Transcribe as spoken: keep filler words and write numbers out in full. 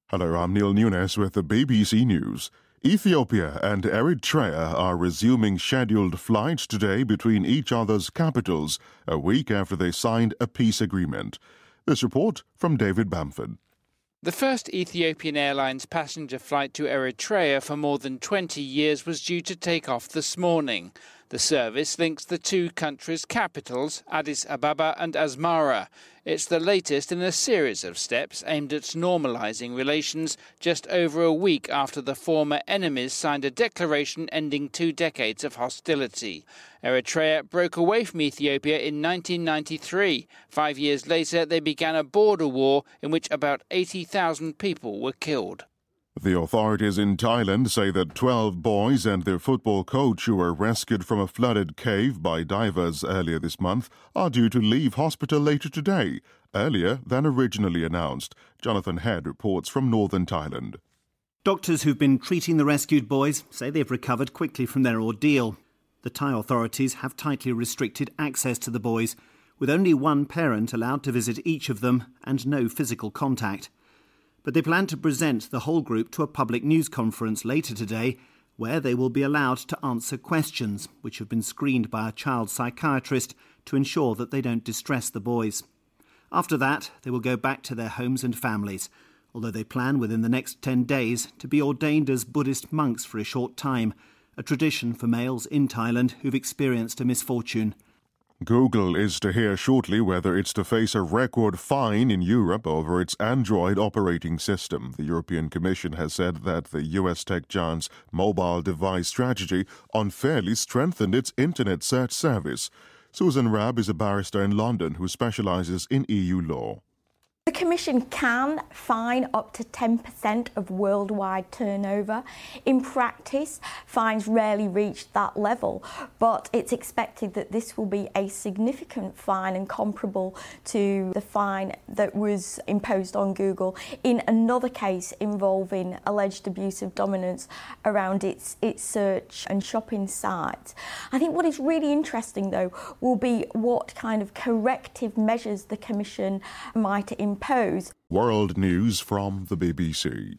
Hello, I'm Neil Nunes with the B B C News. Ethiopia and Eritrea are resuming scheduled flights today between each other's capitals, a week after they signed a peace agreement. This report from David Bamford. The first Ethiopian Airlines passenger flight to Eritrea for more than twenty years was due to take off this morning. The service links the two countries' capitals, Addis Ababa and Asmara. It's the latest in a series of steps aimed at normalising relations just over a week after the former enemies signed a declaration ending two decades of hostility. Eritrea broke away from Ethiopia in nineteen ninety-three. Five years later, they began a border war in which about eighty thousand people were killed. The authorities in Thailand say that twelve boys and their football coach who were rescued from a flooded cave by divers earlier this month are due to leave hospital later today, earlier than originally announced. Jonathan Head reports from northern Thailand. Doctors who've been treating the rescued boys say they've recovered quickly from their ordeal. The Thai authorities have tightly restricted access to the boys, with only one parent allowed to visit each of them and no physical contact. But they plan to present the whole group to a public news conference later today, where they will be allowed to answer questions, which have been screened by a child psychiatrist to ensure that they don't distress the boys. After that, they will go back to their homes and families, although they plan within the next ten days to be ordained as Buddhist monks for a short time, a tradition for males in Thailand who've experienced a misfortune. Google is to hear shortly whether it's to face a record fine in Europe over its Android operating system. The European Commission has said that the U S tech giant's mobile device strategy unfairly strengthened its internet search service. Susan Rabb is a barrister in London who specialises in E U law. The Commission can fine up to ten percent of worldwide turnover. In practice, fines rarely reach that level, but it's expected that this will be a significant fine and comparable to the fine that was imposed on Google in another case involving alleged abuse of dominance around its, its search and shopping sites. I think what is really interesting, though, will be what kind of corrective measures the Commission might impose. World News from the B B C.